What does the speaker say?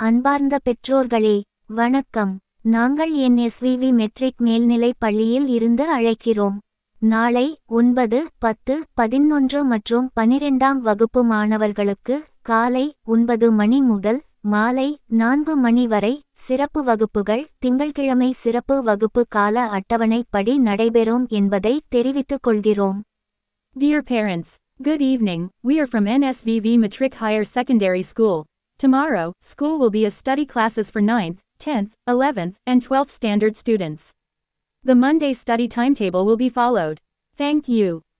அன்பார்ந்த பெற்றோர்களே, வணக்கம். நாங்கள் NSVV மெட்ரிக் மேல்நிலைப் பள்ளியில் இருந்து அழைக்கிறோம். நாளை 9, 10, 11 மற்றும் 12ஆம் வகுப்பு மாணவர்களுக்கு காலை 9 மணி முதல் மாலை 4 மணி வரை சிறப்பு வகுப்புகள் திங்கள்கிழமை சிறப்பு வகுப்பு கால அட்டவணை படி நடைபெறும் என்பதை தெரிவித்துக் கொள்கிறோம். Dear parents, good evening. We are from NSVV Matric Higher Secondary School. Tomorrow, school will be a study classes for 9th, 10th, 11th, and 12th standard students. The Monday study timetable will be followed. Thank you.